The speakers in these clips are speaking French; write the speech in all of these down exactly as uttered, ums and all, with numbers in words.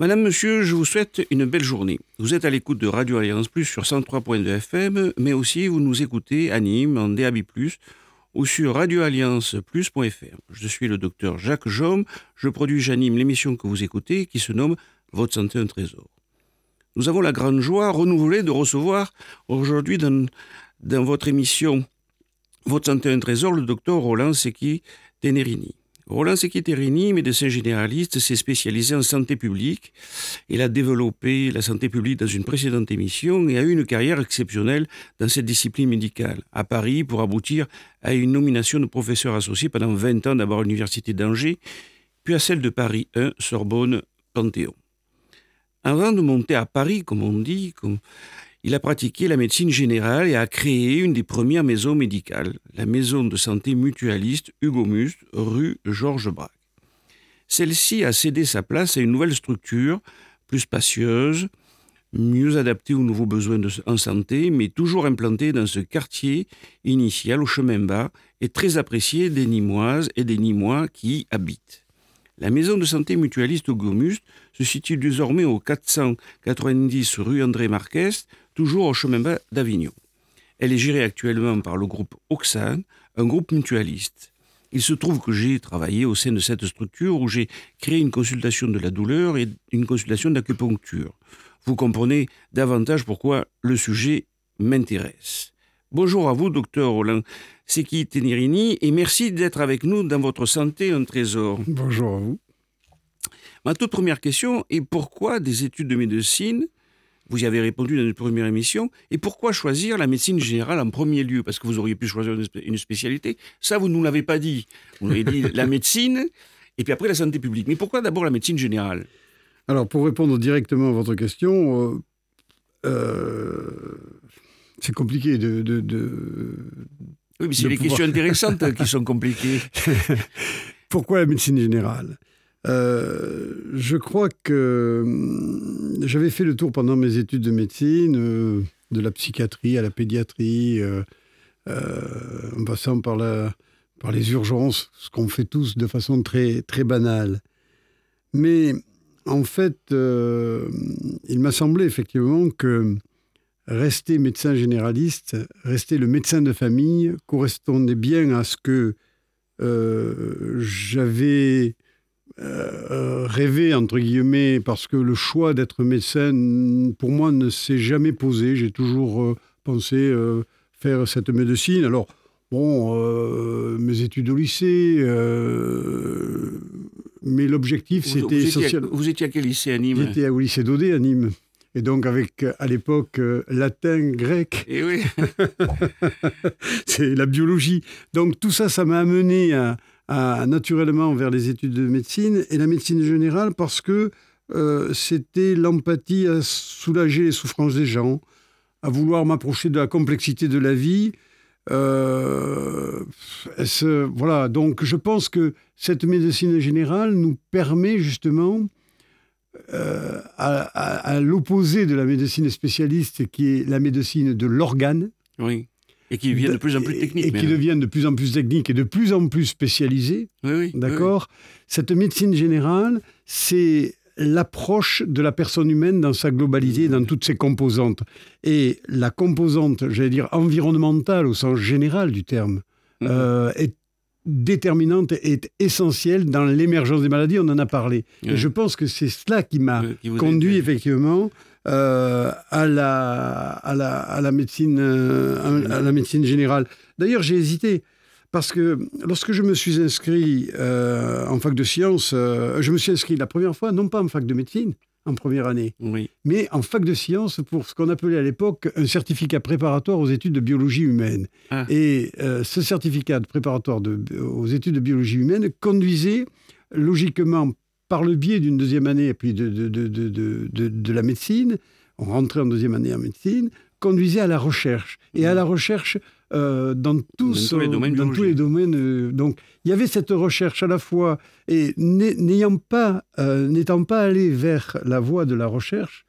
Madame, monsieur, je vous souhaite une belle journée. Vous êtes à l'écoute de Radio Alliance Plus sur cent trois point deux F M, mais aussi vous nous écoutez à Nîmes en D A B plus, ou sur radio alliance plus point f r. Je suis le docteur Jacques Jaume, je produis, j'anime l'émission que vous écoutez qui se nomme Votre santé un trésor. Nous avons la grande joie renouvelée de recevoir aujourd'hui dans, dans votre émission Votre santé un trésor le docteur Roland Secchi-Tenerini. Roland Secchi-Tenerini, médecin généraliste, s'est spécialisé en santé publique. Il a développé la santé publique dans une précédente émission et a eu une carrière exceptionnelle dans cette discipline médicale, à Paris, pour aboutir à une nomination de professeur associé pendant vingt ans d'abord à l'Université d'Angers, puis à celle de Paris un, Sorbonne, Panthéon. Avant de monter à Paris, comme on dit, comme... il a pratiqué la médecine générale et a créé une des premières maisons médicales, la maison de santé mutualiste Hugo Must, rue Georges Braque. Celle-ci a cédé sa place à une nouvelle structure, plus spacieuse, mieux adaptée aux nouveaux besoins de, en santé, mais toujours implantée dans ce quartier initial au chemin bas et très apprécié des Nîmoises et des Nîmois qui y habitent. La maison de santé mutualiste Hugo Must se situe désormais au quatre cent quatre-vingt-dix rue André Marquès, toujours au chemin bas d'Avignon. Elle est gérée actuellement par le groupe Oxane, un groupe mutualiste. Il se trouve que j'ai travaillé au sein de cette structure où j'ai créé une consultation de la douleur et une consultation d'acupuncture. Vous comprenez davantage pourquoi le sujet m'intéresse. Bonjour à vous, docteur Roland Secchi-Tenerini, et merci d'être avec nous dans votre santé un trésor. Bonjour à vous. Ma toute première question est pourquoi des études de médecine? Vous y avez répondu dans une première émission. Et pourquoi choisir la médecine générale en premier lieu? Parce que vous auriez pu choisir une spécialité. Ça, vous ne nous l'avez pas dit. Vous nous avez dit la médecine et puis après la santé publique. Mais pourquoi d'abord la médecine générale? Alors, pour répondre directement à votre question, euh, euh, c'est compliqué de... de, de oui, mais c'est les pouvoir... questions intéressantes qui sont compliquées. Pourquoi la médecine générale? Euh, je crois que euh, j'avais fait le tour pendant mes études de médecine, euh, de la psychiatrie à la pédiatrie, euh, euh, en passant par, la, par les urgences, ce qu'on fait tous de façon très, très banale. Mais en fait, euh, il m'a semblé effectivement que rester médecin généraliste, rester le médecin de famille, correspondait bien à ce que euh, j'avais... Euh, rêver entre guillemets, parce que le choix d'être médecin pour moi ne s'est jamais posé. J'ai toujours euh, pensé euh, faire cette médecine. Alors bon, euh, mes études au lycée, euh, mais l'objectif vous, c'était vous essentiel. Vous étiez à quel lycée à Nîmes? J'étais au lycée d'Audet à Nîmes. Et donc avec à l'époque euh, latin, grec. Et oui. C'est la biologie. Donc tout ça, ça m'a amené à À, naturellement vers les études de médecine et la médecine générale parce que euh, c'était l'empathie à soulager les souffrances des gens, à vouloir m'approcher de la complexité de la vie. Euh, ce, voilà, donc je pense que cette médecine générale nous permet justement, euh, à, à, à l'opposé de la médecine spécialiste qui est la médecine de l'organe. Oui. Et qui deviennent de plus en plus techniques. Et, et qui deviennent de plus en plus techniques et de plus en plus spécialisées. Oui, oui. D'accord ? Oui, oui. Cette médecine générale, c'est l'approche de la personne humaine dans sa globalité, dans toutes ses composantes. Et la composante, j'allais dire, environnementale au sens général du terme, mmh. euh, est déterminante, est essentielle dans l'émergence des maladies. On en a parlé. Oui. Et je pense que c'est cela qui m'a oui, qui conduit, êtes... effectivement... Euh, à, la, à, la, à, la médecine, euh, à la médecine générale. D'ailleurs, j'ai hésité, parce que lorsque je me suis inscrit euh, en fac de sciences, euh, je me suis inscrit la première fois, non pas en fac de médecine, en première année, oui. mais en fac de sciences pour ce qu'on appelait à l'époque un certificat préparatoire aux études de biologie humaine. Ah. Et euh, ce certificat préparatoire de, aux études de biologie humaine conduisait logiquement par le biais d'une deuxième année et puis de, de, de, de, de, de la médecine, on rentrait en deuxième année en médecine, conduisait à la recherche. Et à la recherche euh, dans, tous, dans tous les domaines. Dans tous les domaines euh, donc, il y avait cette recherche à la fois, et n'ayant pas, euh, n'étant pas allé vers la voie de la recherche,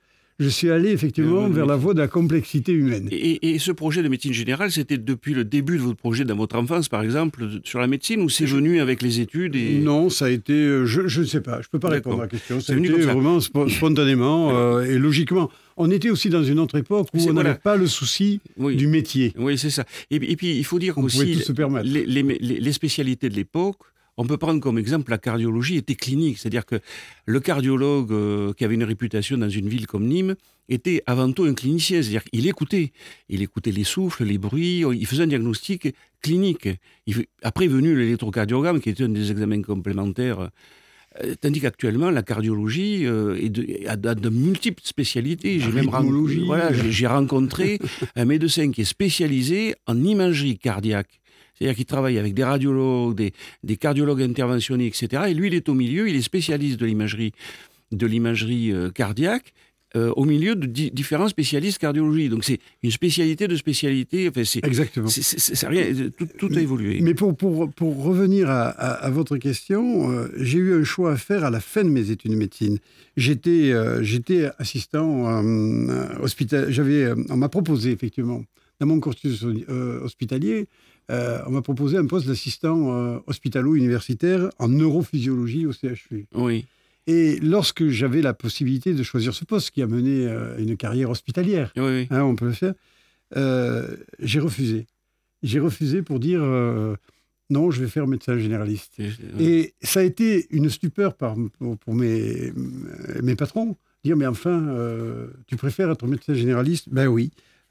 Je suis allé effectivement vers la voie de la complexité humaine. Et, et ce projet de médecine générale, c'était depuis le début de votre projet dans votre enfance, par exemple, sur la médecine, ou c'est venu avec les études et... Non, ça a été... Je, je ne sais pas, je ne peux pas répondre à la question. Ça a été ça. vraiment sp- spontanément euh, et logiquement. On était aussi dans une autre époque où c'est, on n'avait voilà. pas le souci oui. du métier. Oui, c'est ça. Et, et puis, il faut dire on aussi, tout se permettre. Les, les, les, les spécialités de l'époque, on peut prendre comme exemple la cardiologie était clinique. C'est-à-dire que le cardiologue euh, qui avait une réputation dans une ville comme Nîmes était avant tout un clinicien. C'est-à-dire qu'il écoutait. Il écoutait les souffles, les bruits, il faisait un diagnostic clinique. Il, après est venu l'électrocardiogramme, qui était un des examens complémentaires. Euh, tandis qu'actuellement, la cardiologie euh, est de, a, a de multiples spécialités. J'ai, même ren- voilà, j'ai, j'ai rencontré un médecin qui est spécialisé en imagerie cardiaque. C'est-à-dire qu'il travaille avec des radiologues, des, des cardiologues interventionnistes, et cetera. Et lui, il est au milieu, il est spécialiste de l'imagerie, de l'imagerie euh, cardiaque, euh, au milieu de di- différents spécialistes cardiologie. Donc c'est une spécialité de spécialité. Enfin, c'est, Exactement. C'est, c'est, c'est, c'est rien, tout, tout a évolué. Mais pour, pour, pour revenir à, à, à votre question, euh, j'ai eu un choix à faire à la fin de mes études de médecine. J'étais, euh, j'étais assistant euh, hospitalier. J'avais, euh, on m'a proposé effectivement, dans mon cursus euh, hospitalier, Euh, on m'a proposé un poste d'assistant euh, hospitalo-universitaire en neurophysiologie au C H U. Oui. Et lorsque j'avais la possibilité de choisir ce poste qui a mené euh, une carrière hospitalière, oui, oui. Hein, on peut le faire, euh, j'ai refusé. J'ai refusé pour dire euh, non, je vais faire médecin généraliste. Et, ouais. Et ça a été une stupeur par, pour, pour mes, mes patrons. Dire, mais enfin, euh, tu préfères être médecin généraliste ? Ben oui.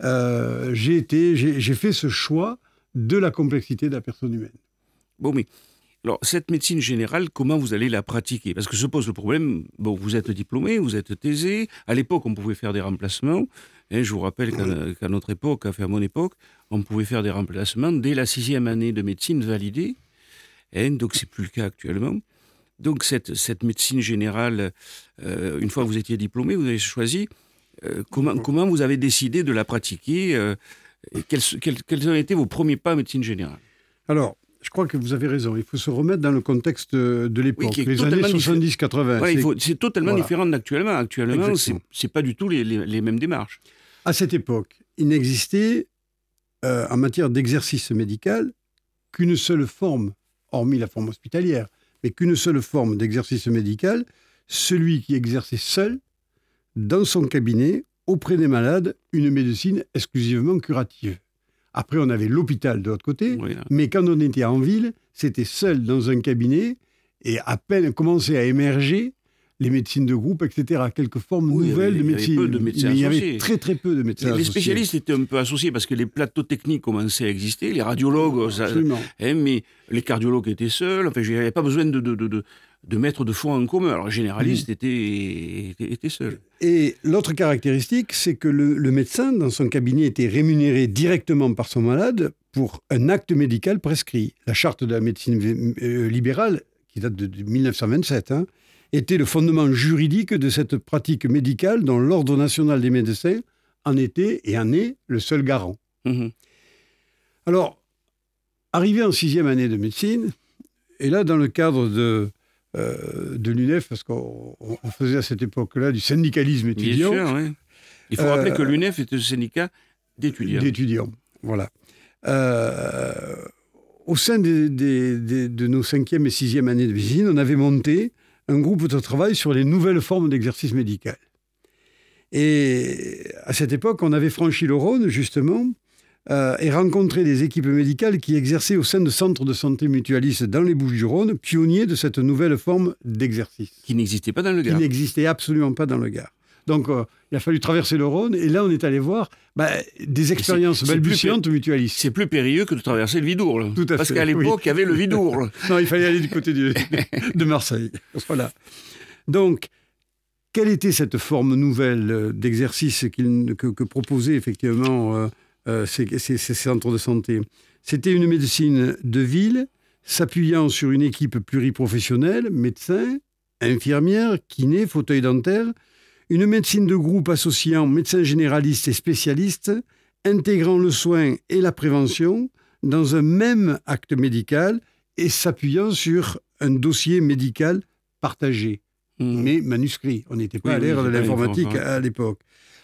Euh, j'ai, été, j'ai, j'ai fait ce choix de la complexité de la personne humaine. Bon, mais alors, cette médecine générale, comment vous allez la pratiquer ? Parce que se pose le problème, bon, vous êtes diplômé, vous êtes thésé, à l'époque, on pouvait faire des remplacements. Hein, je vous rappelle qu'à, oui. qu'à notre époque, enfin à mon époque, on pouvait faire des remplacements dès la sixième année de médecine validée. Hein, donc, c'est plus le cas actuellement. Donc, cette, cette médecine générale, euh, une fois que vous étiez diplômé, vous avez choisi. Euh, comment, comment vous avez décidé de la pratiquer euh, Quels, quels, quels ont été vos premiers pas en médecine générale ? Alors, je crois que vous avez raison. Il faut se remettre dans le contexte de l'époque, oui, les années soixante-dix quatre-vingts. Voilà, c'est... Il faut, c'est totalement voilà. différent d'actuellement. Actuellement, c'est, c'est pas du tout les, les, les mêmes démarches. À cette époque, il n'existait, euh, en matière d'exercice médical, qu'une seule forme, hormis la forme hospitalière, mais qu'une seule forme d'exercice médical, celui qui exerçait seul, dans son cabinet, auprès des malades, une médecine exclusivement curative. Après, on avait l'hôpital de l'autre côté, oui, mais quand on était en ville, c'était seul dans un cabinet, et à peine commençaient à émerger les médecines de groupe, et cetera. Quelques formes oui, nouvelles avait, de médecine. Il y avait peu de médecins mais associés. Il y avait très très peu de médecins les, associés. Les spécialistes étaient un peu associés parce que les plateaux techniques commençaient à exister, les radiologues, ça, hein, mais les cardiologues étaient seuls. Enfin, il n'y avait pas besoin de, de, de, de, de mettre de fonds en commun. Alors, les généralistes mmh. étaient, étaient, étaient seuls. Et l'autre caractéristique, c'est que le, le médecin, dans son cabinet, était rémunéré directement par son malade pour un acte médical prescrit. La charte de la médecine euh, libérale, qui date de, de dix-neuf cent vingt-sept, hein, était le fondement juridique de cette pratique médicale dont l'Ordre national des médecins en était et en est le seul garant. Mmh. Alors, arrivé en sixième année de médecine, et là, dans le cadre de, euh, de l'U N E F, parce qu'on on faisait à cette époque-là du syndicalisme étudiant. Bien sûr, oui. Il faut euh, rappeler que l'U N E F était le syndicat d'étudiants. D'étudiants, voilà. Euh, au sein des, des, des, de nos cinquième et sixième années de médecine, on avait monté un groupe de travail sur les nouvelles formes d'exercice médical. Et à cette époque, on avait franchi le Rhône, justement, euh, et rencontré des équipes médicales qui exerçaient au sein de centres de santé mutualistes dans les Bouches-du-Rhône, pionniers de cette nouvelle forme d'exercice. Qui n'existait pas dans le Gard. Qui n'existait absolument pas dans le Gard. Donc, euh, il a fallu traverser le Rhône, et là, on est allé voir bah, des expériences c'est, c'est balbutiantes plus, mutualistes. C'est plus périlleux que de traverser le Vidourle. Tout à Parce fait, qu'à l'époque, oui. Il y avait le Vidourle. Non, il fallait aller du côté du, de Marseille. Voilà. Donc, quelle était cette forme nouvelle d'exercice qu'il, que, que proposaient effectivement euh, euh, ces, ces, ces centres de santé ? C'était une médecine de ville, s'appuyant sur une équipe pluriprofessionnelle, médecins, infirmières, kinés, fauteuils dentaires, une médecine de groupe associant médecins généralistes et spécialistes, intégrant le soin et la prévention dans un même acte médical et s'appuyant sur un dossier médical partagé, mmh. mais manuscrit. On n'était pas oui, à l'ère oui, de l'informatique à l'époque.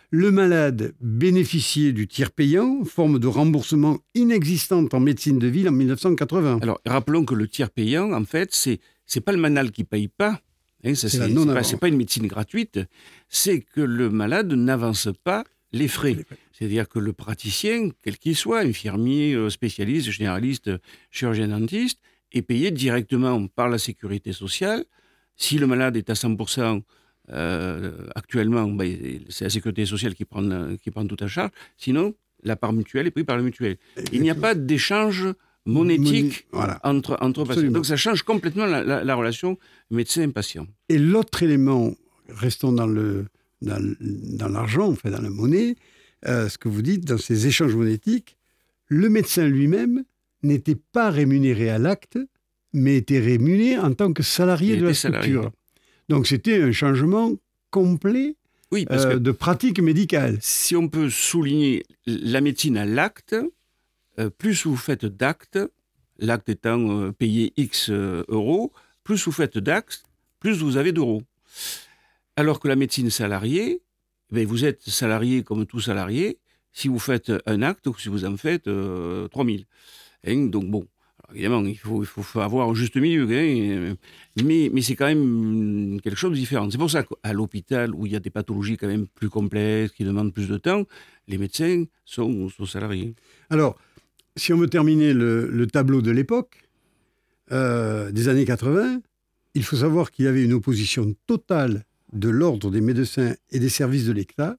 Le malade bénéficiait du tiers payant, forme de remboursement inexistante en médecine de ville en mille neuf cent quatre-vingts. Alors, rappelons que le tiers payant, en fait, c'est c'est pas le malade qui paye pas. Hein, ça, c'est, c'est, c'est, pas, c'est pas une médecine gratuite. C'est que le malade n'avance pas les frais. Les frais. C'est-à-dire que le praticien, quel qu'il soit, infirmier, spécialiste, généraliste, chirurgien dentiste, est payé directement par la sécurité sociale. Si le malade est à cent pour cent euh, actuellement, ben, c'est la sécurité sociale qui prend, qui prend tout à charge. Sinon, la part mutuelle est prise par la mutuelle. Il n'y a pas d'échange monétique Moni- voilà. entre, entre patients. Donc ça change complètement la, la, la relation médecin-patient. Et l'autre élément, restons dans, le, dans, dans l'argent, enfin dans la monnaie, euh, ce que vous dites, dans ces échanges monétiques, le médecin lui-même n'était pas rémunéré à l'acte, mais était rémunéré en tant que salarié Il de la structure. Salarié. Donc c'était un changement complet oui, parce euh, que de pratique médicale. Si on peut souligner la médecine à l'acte, euh, plus vous faites d'actes, l'acte étant euh, payé X euh, euros, plus vous faites d'actes, plus vous avez d'euros. Alors que la médecine salariée, ben vous êtes salarié comme tout salarié, si vous faites un acte ou si vous en faites euh, trois mille. Hein, donc bon. Évidemment, il faut, il faut avoir un juste milieu, hein, mais, mais c'est quand même quelque chose de différent. C'est pour ça qu'à l'hôpital, où il y a des pathologies quand même plus complexes, qui demandent plus de temps, les médecins sont, sont salariés. Alors, si on veut terminer le, le tableau de l'époque, euh, des années quatre-vingts, il faut savoir qu'il y avait une opposition totale de l'ordre des médecins et des services de l'État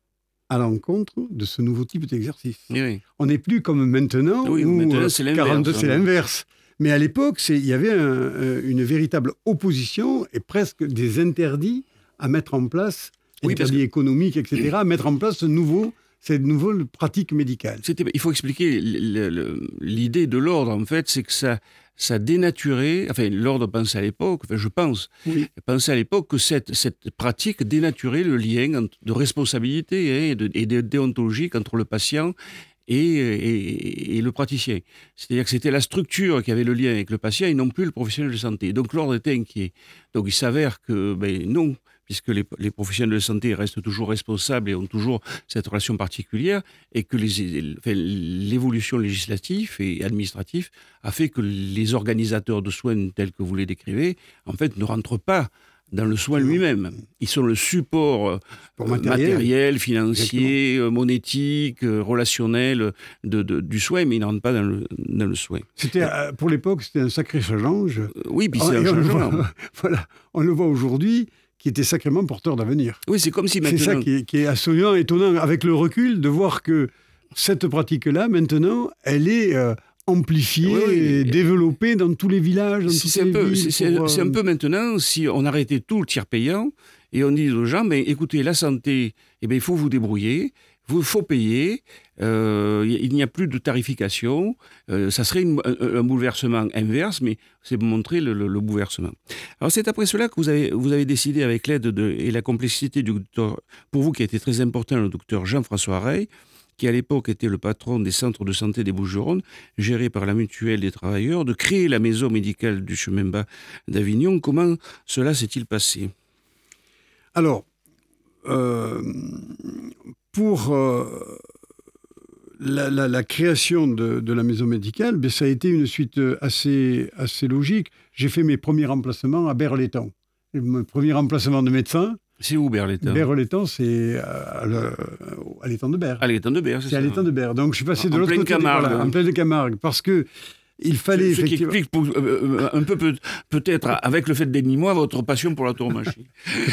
à l'encontre de ce nouveau type d'exercice. Oui, oui. On n'est plus comme maintenant, oui, où maintenant, c'est l'inverse, quarante-deux, c'est hein. l'inverse. Mais à l'époque, c'est, il y avait un, une véritable opposition et presque des interdits à mettre en place, oui, interdits que... économiques, et cetera, à mettre en place ce nouveau, cette nouvelle pratique médicale. C'était, il faut expliquer le, le, l'idée de l'ordre, en fait, c'est que ça, ça dénaturait, enfin, l'ordre pensait à l'époque, enfin, je pense, oui. pensait à l'époque que cette, cette pratique dénaturait le lien de responsabilité hein, et, de, et de déontologie entre le patient et, et, et le praticien. C'est-à-dire que c'était la structure qui avait le lien avec le patient et non plus le professionnel de santé. Donc l'ordre était inquiet. Donc il s'avère que, ben non, puisque les, les professionnels de santé restent toujours responsables et ont toujours cette relation particulière, et que les, enfin, l'évolution législative et administrative a fait que les organisateurs de soins tels que vous les décrivez, en fait, ne rentrent pas dans le soin lui-même. Ils sont le support euh, matériel, matériel, financier, exactement. monétique, relationnel de, de, du soin, mais ils ne rentrent pas dans le, dans le soin. C'était, euh, pour l'époque, c'était un sacré challenge. Euh, oui, puis c'est oh, un changement. Voilà, on le voit aujourd'hui, qui était sacrément porteur d'avenir. Oui, c'est comme si maintenant... C'est ça qui est, qui est absolument étonnant, avec le recul, de voir que cette pratique-là, maintenant, elle est... Euh, amplifiée oui, oui. et développée dans tous les villages, dans c'est, toutes c'est les un peu, villes. C'est, pour, c'est euh... un peu maintenant, si on arrêtait tout le tiers payant, et on dit aux gens, ben, écoutez, la santé, eh ben, il faut vous débrouiller, il faut payer, euh, il n'y a plus de tarification, euh, ça serait une, un, un bouleversement inverse, mais c'est pour montrer le, le, le bouleversement. Alors c'est après cela que vous avez, vous avez décidé, avec l'aide de, et la complexité du docteur, pour vous qui a été très important, le docteur Jean-François Rey, qui à l'époque était le patron des centres de santé des Bouches-du-Rhône, géré par la Mutuelle des Travailleurs, de créer la maison médicale du chemin bas d'Avignon. Comment cela s'est-il passé ? Alors, euh, pour euh, la, la, la création de, de la maison médicale, ben, ça a été une suite assez, assez logique. J'ai fait mes premiers remplacements à Berre-l'Étang. Mon premier remplacement de médecin. C'est où Berre-l'Étang ? Berre-l'Étang, c'est à, le, à l'étang de Berre. À l'étang de Berre, c'est, c'est ça. C'est à l'étang de Berre. Donc je suis passé en, de l'autre côté, Camargue, voilà, hein. en pleine Camargue, parce que il fallait ce, ce effectivement... qui explique pour, euh, un peu peut, peut-être avec le fait des Nîmois votre passion pour la tauromachie.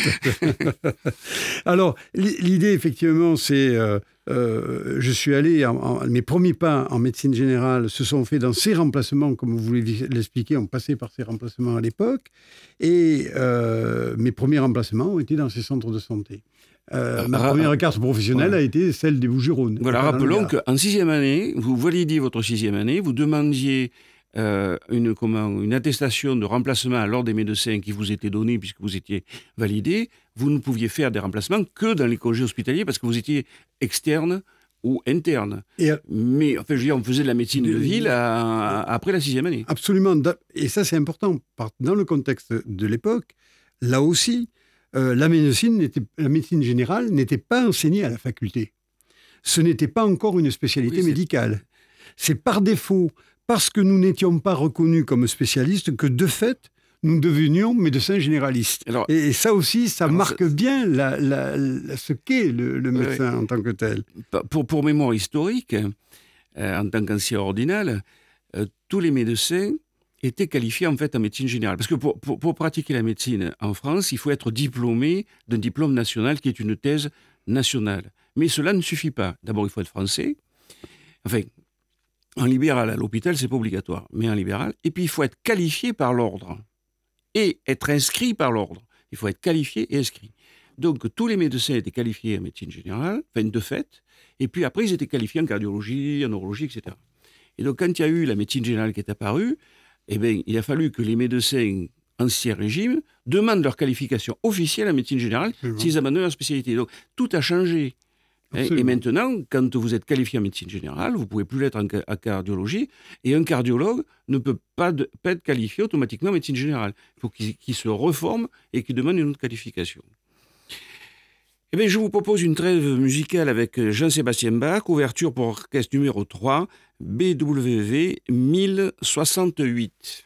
Alors l'idée effectivement, c'est euh, euh, je suis allé en, en, mes premiers pas en médecine générale se sont faits dans ces remplacements, comme vous voulez l'expliquer, on passait par ces remplacements à l'époque, et euh, mes premiers remplacements ont été dans ces centres de santé. Euh, ma Ra- première carte professionnelle voilà. a été celle des Bouches-du-Rhône. Voilà, rappelons qu'en sixième année, vous validiez votre sixième année, vous demandiez euh, une, comment, une attestation de remplacement à l'ordre des médecins qui vous était donnée puisque vous étiez validé. Vous ne pouviez faire des remplacements que dans les congés hospitaliers parce que vous étiez externe ou interne. Et, Mais enfin, je veux dire, on faisait de la médecine de, de ville à, à, après la sixième année. Absolument. Et ça, c'est important. Dans le contexte de l'époque, là aussi, euh, la, médecine n'était, la médecine générale n'était pas enseignée à la faculté. Ce n'était pas encore une spécialité oui, médicale. C'est par défaut, parce que nous n'étions pas reconnus comme spécialistes, que de fait, nous devenions médecins généralistes. Alors, et, et ça aussi, ça marque ça... bien la, la, la, ce qu'est le, le médecin oui. en tant que tel. Pour, pour mémoire historique, euh, en tant qu'ancien ordinal, euh, tous les médecins étaient qualifiés en fait en médecine générale. Parce que pour, pour, pour pratiquer la médecine en France, il faut être diplômé d'un diplôme national qui est une thèse nationale. Mais cela ne suffit pas. D'abord, il faut être français. Enfin, en libéral, à l'hôpital, c'est pas obligatoire, mais en libéral. Et puis, il faut être qualifié par l'ordre et être inscrit par l'ordre. Il faut être qualifié et inscrit. Donc, tous les médecins étaient qualifiés en médecine générale, enfin, de fait. Et puis après, ils étaient qualifiés en cardiologie, en neurologie, et cetera. Et donc, quand il y a eu la médecine générale qui est apparue, eh bien, il a fallu que les médecins ancien régime demandent leur qualification officielle en médecine générale s'ils abandonnent leur spécialité. Donc, tout a changé. Absolument. Et maintenant, quand vous êtes qualifié en médecine générale, vous ne pouvez plus l'être en, en cardiologie, et un cardiologue ne peut pas, de, pas être qualifié automatiquement en médecine générale. Il faut qu'il, qu'il se reforme et qu'il demande une autre qualification. Eh bien, je vous propose une trêve musicale avec Jean-Sébastien Bach, ouverture pour orchestre numéro trois, B W V mille soixante-huit.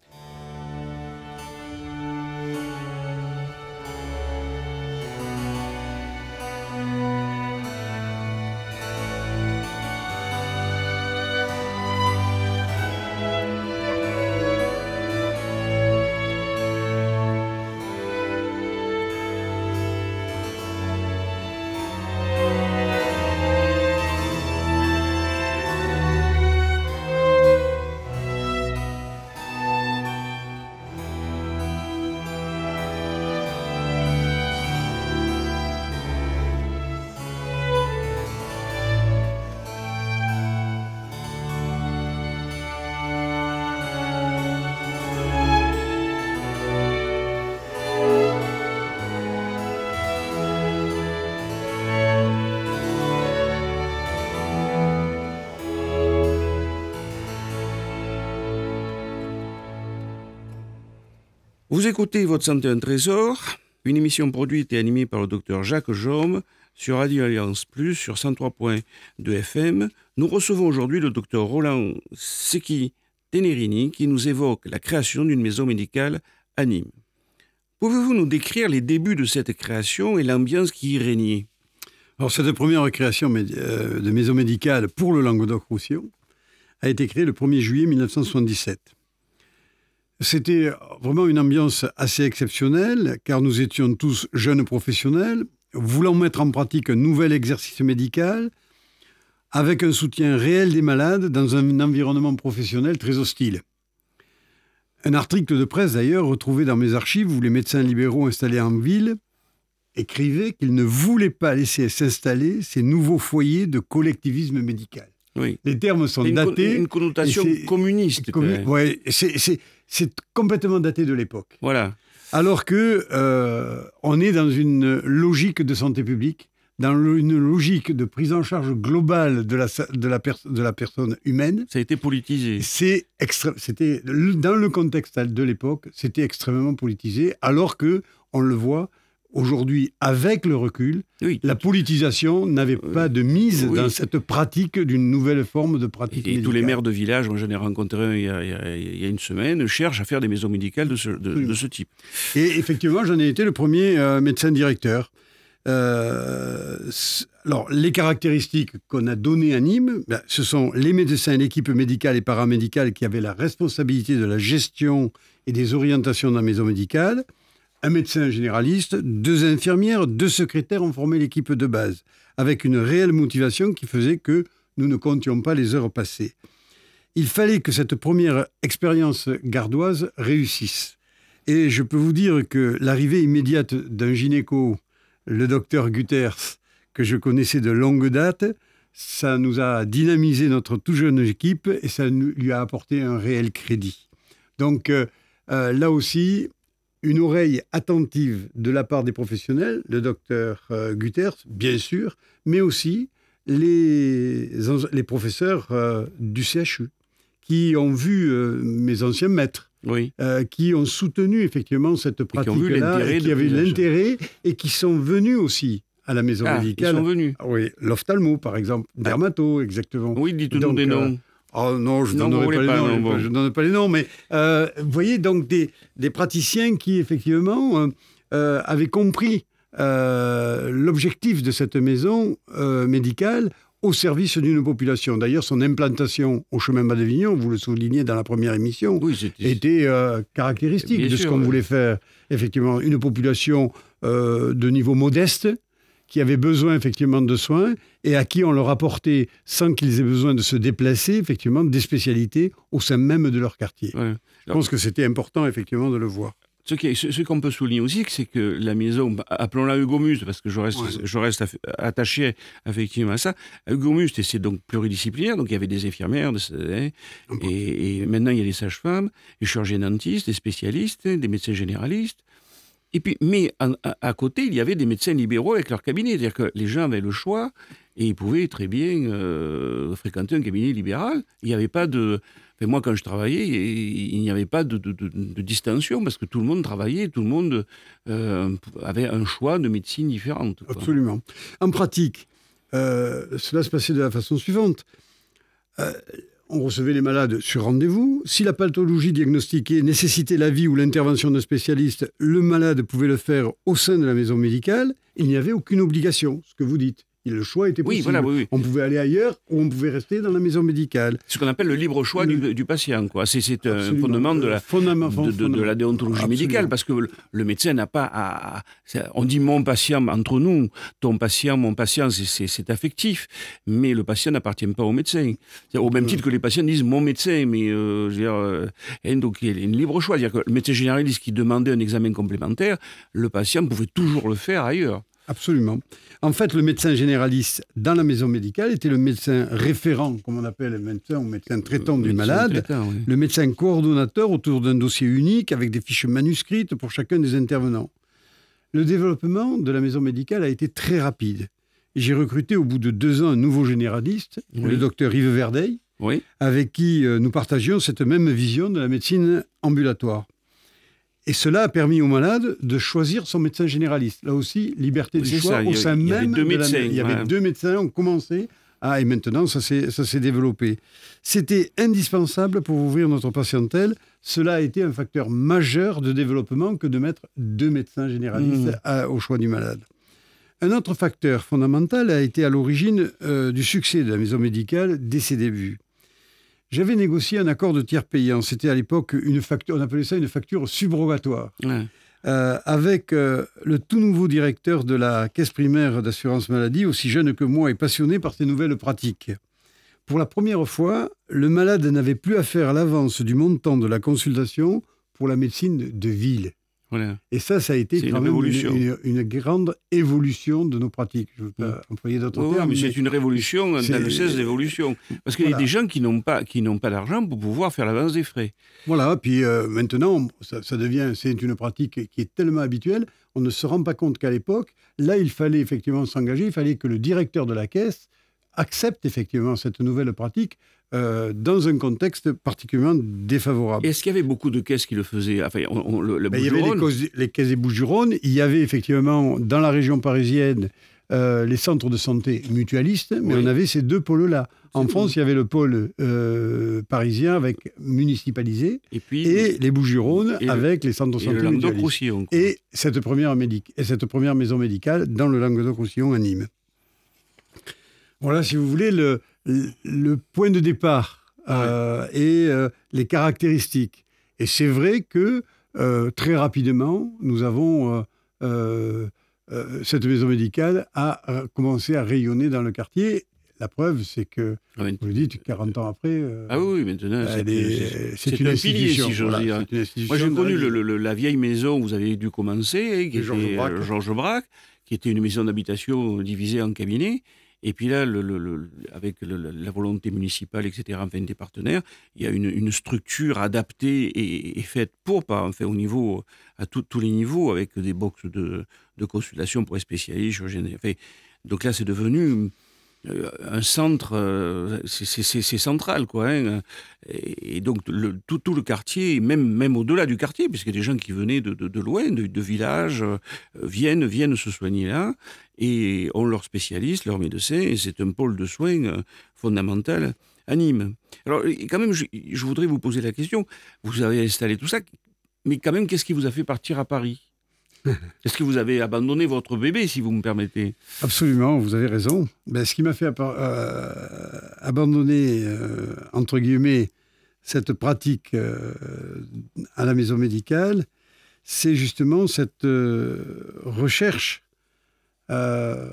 Vous écoutez Votre santé un trésor, une émission produite et animée par le docteur Jacques Jaume sur Radio Alliance Plus, sur cent trois point deux F M. Nous recevons aujourd'hui le docteur Roland Secchi-Tenerini qui nous évoque la création d'une maison médicale à Nîmes. Pouvez-vous nous décrire les débuts de cette création et l'ambiance qui y régnait ? Alors, cette première création de maison médicale pour le Languedoc-Roussillon a été créée le premier juillet mille neuf cent soixante-dix-sept. C'était vraiment une ambiance assez exceptionnelle, car nous étions tous jeunes professionnels, voulant mettre en pratique un nouvel exercice médical, avec un soutien réel des malades dans un environnement professionnel très hostile. Un article de presse, d'ailleurs, retrouvé dans mes archives, où les médecins libéraux installés en ville écrivaient qu'ils ne voulaient pas laisser s'installer ces nouveaux foyers de collectivisme médical. Oui. Les termes sont une datés. Une connotation communiste. Commun... Oui, c'est, c'est, c'est complètement daté de l'époque. Voilà. Alors que euh, on est dans une logique de santé publique, dans une logique de prise en charge globale de la, de la, pers- de la personne humaine. Ça a été politisé. C'est extré- c'était, dans le contexte de l'époque, c'était extrêmement politisé, alors que on le voit aujourd'hui, avec le recul, oui. La politisation n'avait pas de mise oui. dans cette pratique d'une nouvelle forme de pratique et, et médicale. Tous les maires de village, moi j'en ai rencontré un il y, a, il, y a, il y a une semaine, cherchent à faire des maisons médicales de ce, de, oui. de ce type. Et effectivement, j'en ai été le premier euh, médecin directeur. Euh, alors, les caractéristiques qu'on a données à Nîmes, ben, ce sont les médecins, l'équipe médicale et paramédicale qui avaient la responsabilité de la gestion et des orientations dans la maison médicale. Un médecin généraliste, deux infirmières, deux secrétaires ont formé l'équipe de base, avec une réelle motivation qui faisait que nous ne comptions pas les heures passées. Il fallait que cette première expérience gardoise réussisse. Et je peux vous dire que l'arrivée immédiate d'un gynéco, le docteur Gutters, que je connaissais de longue date, ça nous a dynamisé notre tout jeune équipe et ça lui a apporté un réel crédit. Donc euh, euh, là aussi, une oreille attentive de la part des professionnels, le docteur euh, Gutters, bien sûr, mais aussi les, les professeurs euh, du C H U, qui ont vu euh, mes anciens maîtres oui. euh, qui ont soutenu effectivement cette pratique-là, et qui avaient l'intérêt et qui sont venus aussi à la maison ah, médicale. Ils sont venus. Ah, oui, l'ophtalmo par exemple, ah. dermato, exactement. Oui, dites-nous des noms. Euh, oh non, je ne donnerai pas, pas les noms. Non, bon. Je ne donne pas les noms, mais euh, vous voyez donc des, des praticiens qui effectivement euh, euh, avaient compris euh, l'objectif de cette maison euh, médicale au service d'une population. D'ailleurs, son implantation au chemin Bas d'Avignon, vous le soulignez dans la première émission, oui, était euh, caractéristique Bien de sûr, ce qu'on oui. voulait faire. Effectivement, une population euh, de niveau modeste, qui avaient besoin effectivement de soins et à qui on leur apportait, sans qu'ils aient besoin de se déplacer, effectivement, des spécialités au sein même de leur quartier. Ouais. Je pense que c'était important effectivement de le voir. Ce, qui est, ce, ce qu'on peut souligner aussi, c'est que la maison, appelons-la Hugo-Must, parce que je reste, ouais. je reste attaché effectivement à ça, Hugo-Must, c'est donc pluridisciplinaire, donc il y avait des infirmières, des, hein, et, et maintenant il y a des sages-femmes, des chirurgiens dentistes, des spécialistes, des médecins généralistes. Et puis, mais à, à côté, il y avait des médecins libéraux avec leur cabinet. C'est-à-dire que les gens avaient le choix et ils pouvaient très bien euh, fréquenter un cabinet libéral. Il n'y avait pas de... Enfin, moi, quand je travaillais, il n'y avait pas de, de, de, de distinction parce que tout le monde travaillait, tout le monde euh, avait un choix de médecine différente. Quoi. Absolument. En pratique, euh, cela se passait de la façon suivante. Euh, On recevait les malades sur rendez-vous. Si la pathologie diagnostiquée nécessitait l'avis ou l'intervention d'un spécialiste, le malade pouvait le faire au sein de la maison médicale. Il n'y avait aucune obligation, ce que vous dites. Le choix était possible. Oui, voilà, oui, oui. On pouvait aller ailleurs ou on pouvait rester dans la maison médicale. Ce qu'on appelle le libre choix le... du, du patient. Quoi. C'est, c'est un fondement de la, Fondament, de, de, de la déontologie Absolument. médicale parce que le, le médecin n'a pas à... On dit mon patient entre nous, ton patient, mon patient, c'est, c'est, c'est affectif, mais le patient n'appartient pas au médecin. C'est au même titre que les patients disent mon médecin, mais euh, je veux dire, euh, et donc il y a une libre choix. C'est-à-dire que le médecin généraliste qui demandait un examen complémentaire, le patient pouvait toujours le faire ailleurs. Absolument. En fait, le médecin généraliste dans la maison médicale était le médecin référent, comme on appelle le médecin ou médecin traitant le du médecin malade, traitant, oui. le médecin coordonnateur autour d'un dossier unique avec des fiches manuscrites pour chacun des intervenants. Le développement de la maison médicale a été très rapide. J'ai recruté au bout de deux ans un nouveau généraliste, oui. le docteur Yves Verdeil, oui. avec qui nous partagions cette même vision de la médecine ambulatoire. Et cela a permis aux malades de choisir son médecin généraliste. Là aussi, liberté du choix ça, au sein il y même deux de médecins, la... Il y avait ouais. deux médecins, on commençait, ah, et maintenant ça s'est, ça s'est développé. C'était indispensable pour ouvrir notre patientèle. Cela a été un facteur majeur de développement que de mettre deux médecins généralistes mmh. à, au choix du malade. Un autre facteur fondamental a été à l'origine euh, du succès de la maison médicale dès ses débuts. J'avais négocié un accord de tiers payant. C'était à l'époque une facture, on appelait ça une facture subrogatoire. Ouais. Euh, avec euh, le tout nouveau directeur de la caisse primaire d'assurance maladie, aussi jeune que moi et passionné par ces nouvelles pratiques. Pour la première fois, le malade n'avait plus à faire l'avance du montant de la consultation pour la médecine de ville. Voilà. Et ça, ça a été quand même une, une, une grande évolution de nos pratiques. Je ne veux pas mmh. employer d'autres oh, termes. Mais, mais c'est une révolution c'est... dans le sens d'évolution. Parce qu'il voilà. y a des gens qui n'ont pas, qui n'ont pas d'argent pour pouvoir faire l'avance des frais. Voilà, puis euh, maintenant, ça, ça devient, c'est une pratique qui est tellement habituelle, on ne se rend pas compte qu'à l'époque, là, il fallait effectivement s'engager, il fallait que le directeur de la caisse accepte effectivement cette nouvelle pratique euh, dans un contexte particulièrement défavorable. Est-ce qu'il y avait beaucoup de caisses qui le faisaient enfin, on, on, le, le ben, Il y avait les, causes, les caisses des Bouches-du-Rhône, il y avait effectivement dans la région parisienne euh, les centres de santé mutualistes, mais oui. on avait ces deux pôles-là. En C'est France, bon. il y avait le pôle euh, parisien avec municipalisé et, puis, et les Bouches-du-Rhône et avec le, les centres de santé et mutualistes. Et cette, première médic- et cette première maison médicale dans le Languedoc-Roussillon à Nîmes. Voilà, si vous voulez, le, le, le point de départ euh, ouais. et euh, les caractéristiques. Et c'est vrai que euh, très rapidement, nous avons euh, euh, euh, cette maison médicale a, a commencé à rayonner dans le quartier. La preuve, c'est que, ouais. vous le dites, quarante ans après... Euh, ah oui, maintenant, c'est, est, c'est, c'est une un pilier, si j'ose voilà, dire. Moi, j'ai connu le, le, la vieille maison où vous avez dû commencer, qui était Georges, Georges Braque, qui était une maison d'habitation divisée en cabinets. Et puis là, le, le, le, avec le, la volonté municipale, et cetera, enfin des partenaires, il y a une, une structure adaptée et, et faite pour, pas, enfin, au niveau, à tout, tous les niveaux, avec des boxes de, de consultation pour les spécialistes. Enfin, donc là, c'est devenu un centre, euh, c'est, c'est, c'est central, quoi. Hein. Et, et donc, le, tout, tout le quartier, même, même au-delà du quartier, puisqu'il y a des gens qui venaient de, de, de loin, de, de villages, euh, viennent, viennent se soigner là, et ont leurs spécialistes, leurs médecins, et c'est un pôle de soins euh, fondamental à Nîmes. Alors, quand même, je, je voudrais vous poser la question, vous avez installé tout ça, mais quand même, qu'est-ce qui vous a fait partir à Paris ? Est-ce que vous avez abandonné votre bébé, si vous me permettez ? Absolument, vous avez raison. Ben, ce qui m'a fait euh, abandonner, euh, entre guillemets, cette pratique euh, à la maison médicale, c'est justement cette euh, recherche euh,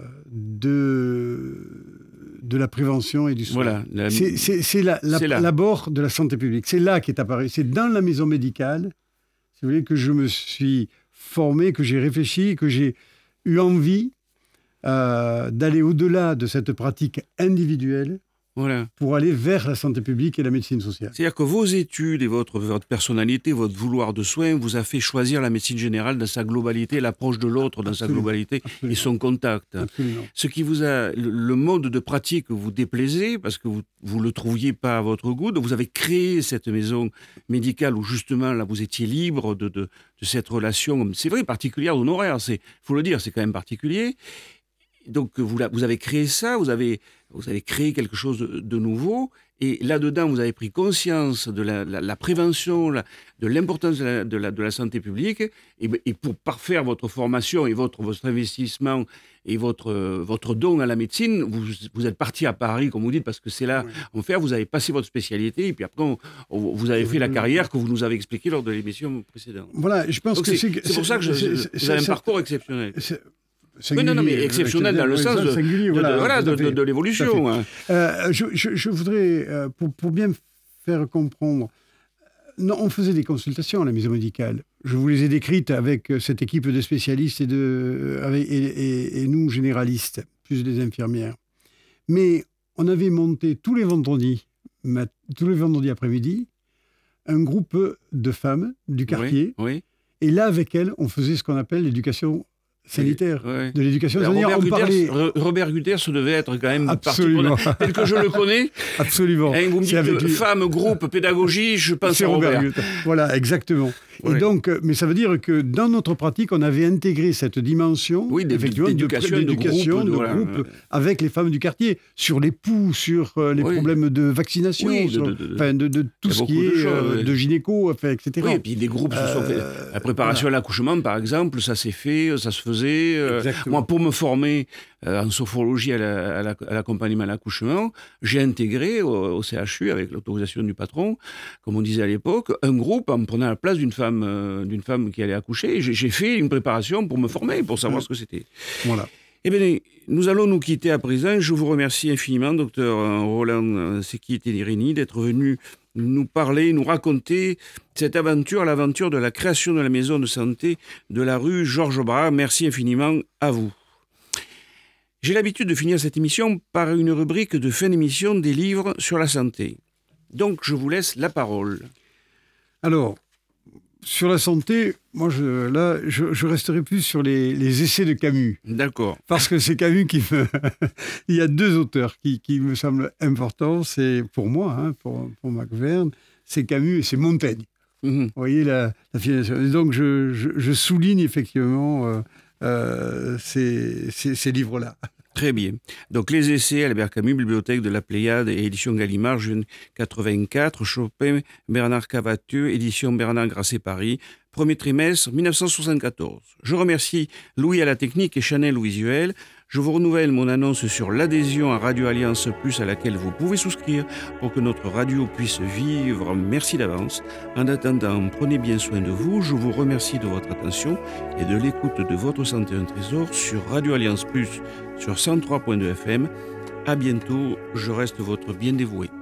de, de la prévention et du soin. Voilà, la... C'est, c'est, c'est, la, la, c'est l'abord de la santé publique. C'est là qu'est apparu. C'est dans la maison médicale, si vous voulez, que je me suis formé, que j'ai réfléchi, que j'ai eu envie euh, d'aller au-delà de cette pratique individuelle voilà. pour aller vers la santé publique et la médecine sociale. C'est-à-dire que vos études et votre, votre personnalité, votre vouloir de soins vous a fait choisir la médecine générale dans sa globalité, l'approche de l'autre dans Absolument. sa globalité Absolument. et son contact. Absolument. Ce qui vous a, le, le mode de pratique vous déplaisait parce que vous ne le trouviez pas à votre goût. Donc vous avez créé cette maison médicale où justement là vous étiez libre de, de, de cette relation, c'est vrai, particulière d'honoraire, il faut le dire, c'est quand même particulier. Donc vous, vous avez créé ça, vous avez, vous avez créé quelque chose de, de nouveau, et là-dedans vous avez pris conscience de la, la, la prévention, la, de l'importance de la, de, la, de la santé publique, et, et pour parfaire votre formation et votre, votre investissement et votre, votre don à la médecine, vous, vous êtes parti à Paris, comme vous dites, parce que c'est là, oui. en fait, vous avez passé votre spécialité, et puis après on, on, vous avez fait la carrière que vous nous avez expliquée lors de l'émission précédente. Voilà, je pense Donc que c'est, c'est, c'est pour ça que je, je, vous avez un parcours exceptionnel. Singulier, oui, non, non, mais exceptionnel dans le sens de, de, voilà, de, voilà, de, de, de l'évolution. Hein. Euh, je, je, je voudrais, euh, pour, pour bien faire comprendre, non, on faisait des consultations à la maison médicale. Je vous les ai décrites avec cette équipe de spécialistes et, de, avec, et, et, et nous, généralistes, plus des infirmières. Mais on avait monté tous les vendredis, tous les vendredis après-midi, un groupe de femmes du quartier. Oui, oui. Et là, avec elles, on faisait ce qu'on appelle l'éducation sanitaire, oui, oui. de l'éducation sanitaire. Robert, on parlait... Robert Guter, ça devait être quand même Absolument. Parti tel que je le connais. Absolument. Et vous me dites avec... femme, groupe, pédagogie, je pense C'est à Robert. Robert Guter. Voilà, exactement. Oui. Et donc, mais ça veut dire que dans notre pratique, on avait intégré cette dimension oui, effectivement, d'éducation, de, d'éducation, de, de, groupe, de, de groupe voilà. avec les femmes du quartier, sur les poux, sur euh, les oui. problèmes de vaccination, oui, sur, de, de, enfin, de, de tout ce qui est de, choses, euh, oui. de gynéco, enfin, et cetera. Oui, et puis des groupes se sont fait. La préparation voilà. à l'accouchement, par exemple, ça s'est fait, ça se faisait. Euh, moi, pour me former euh, en sophrologie à, la, à, la, à l'accompagnement à l'accouchement, j'ai intégré au, au C H U, avec l'autorisation du patron, comme on disait à l'époque, un groupe en prenant la place d'une femme, euh, d'une femme qui allait accoucher. J'ai, j'ai fait une préparation pour me former, pour savoir mmh. ce que c'était. Voilà. Eh bien, nous allons nous quitter à présent. Je vous remercie infiniment, docteur Roland Sekhi-Tenireni, d'être venu nous parler, nous raconter cette aventure, l'aventure de la création de la maison de santé de la rue Georges Brahe. Merci infiniment à vous. J'ai l'habitude de finir cette émission par une rubrique de fin d'émission des livres sur la santé. Donc, je vous laisse la parole. Alors, sur la santé, moi, je, là, je, je resterai plus sur les, les essais de Camus. D'accord. Parce que c'est Camus qui me... Il y a deux auteurs qui, qui me semblent importants. C'est pour moi, hein, pour, pour Mac Verne, c'est Camus et c'est Montaigne. Mmh. Vous voyez la, la filiation. Et donc, je, je, je souligne effectivement euh, euh, ces, ces, ces livres-là. Très bien. Donc, les essais, Albert Camus, Bibliothèque de la Pléiade et édition Gallimard, juin quatre-vingt-quatre, Chopin, Bernard Cavateux, édition Bernard Grasset Paris, premier trimestre dix-neuf cent soixante-quatorze. Je remercie Louis à la technique et Chanel au visuel. Je vous renouvelle mon annonce sur l'adhésion à Radio Alliance Plus à laquelle vous pouvez souscrire pour que notre radio puisse vivre. Merci d'avance. En attendant, prenez bien soin de vous. Je vous remercie de votre attention et de l'écoute de Votre Santé un Trésor sur Radio Alliance Plus sur cent trois point deux F M. À bientôt, je reste votre bien dévoué.